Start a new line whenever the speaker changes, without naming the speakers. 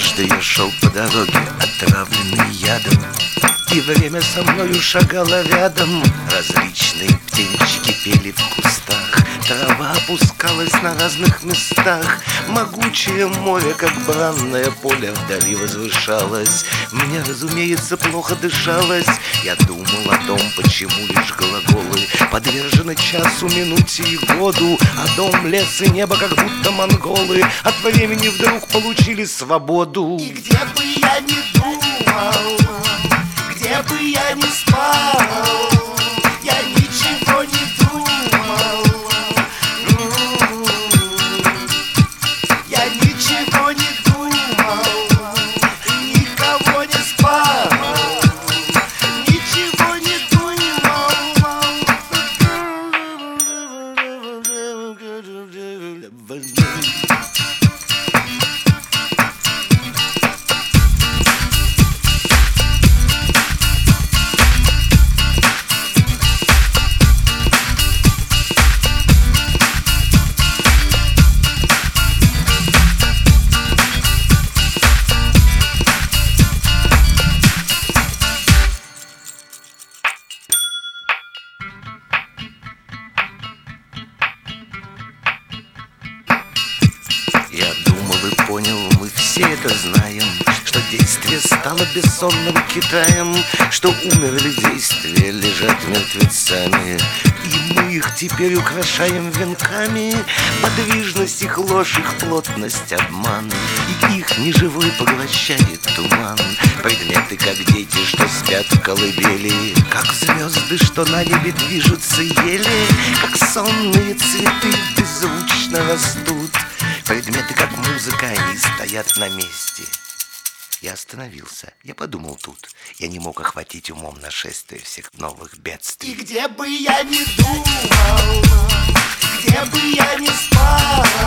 Однажды я шел по дороге, отравленный ядом, и время со мною шагало рядом. Различные птенчики пели в кустах, трава опускалась на разных местах. Могучее море, как бранное поле, вдали возвышалось. Мне, разумеется, плохо дышалось. Я думал о том, почему лишь глаголы подвержены часу, минуте и году, а дом, лес и небо, как будто монголы, от времени вдруг получили свободу.
И где бы я ни думал, где бы я ни спал, я ничего не думал, я ничего не думал, никого не спал, ничего не думал.
Я думал и понял, мы все это знаем, что действие стало бессонным Китаем, что умерли действия, лежат мертвецами, и мы их теперь украшаем венками. Подвижность их ложь, их плотность обман, и их неживой поглощает туман. Предметы, как дети, что спят в колыбели, как звезды, что на небе движутся еле, как сонные цветы беззвучно растут. Предметы, как музыка, они стоят на месте. Я остановился, я подумал тут. Я не мог охватить умом нашествие всех новых бедствий.
И где бы я ни думал, где бы я ни спал,